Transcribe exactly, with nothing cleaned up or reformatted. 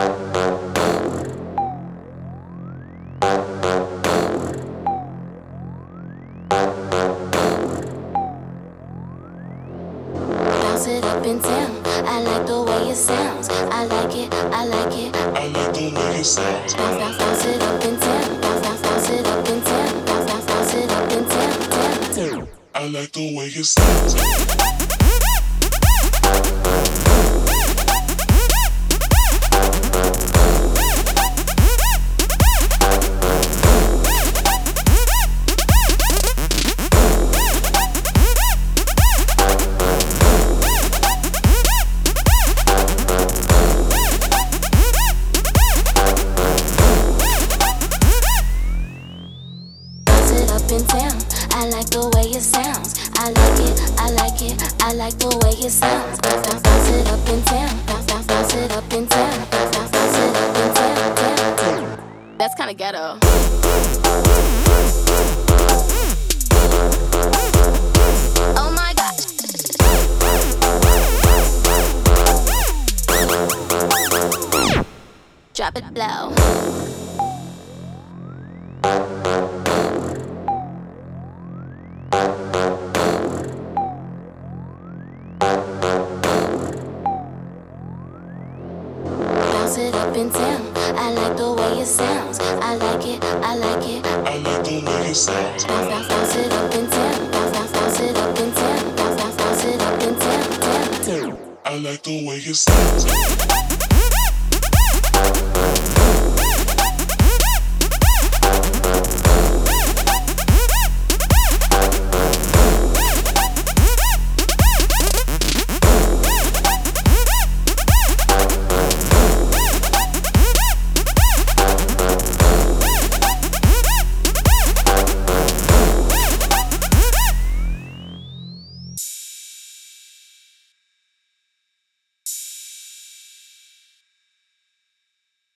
Bounce it up and down. I like the way it sounds. I like it, I like it. I like the way it sounds. Bounce, bounce, bounce it up and down. Bounce, bounce, bounce it up and down. Bounce, bounce, bounce it up and down, down, down. I like the way it sounds. And down. I like the way it sounds. I like it, I like it, I like the way it sounds. Bounce, bounce, bounce it up and down. Bounce, bounce, bounce it up and down. Bounce, bounce, bounce it up and down, down, down. That's kinda ghetto. Oh my gosh. Drop it low. Bounce it up and down. I like the way it sounds. I like it, I like it. I like the way it sounds. Bounce, bounce, bounce it up and down. Bounce, bounce, bounce it up and down. Bounce, bounce, bounce it up and down, down, down. I like the way it sounds.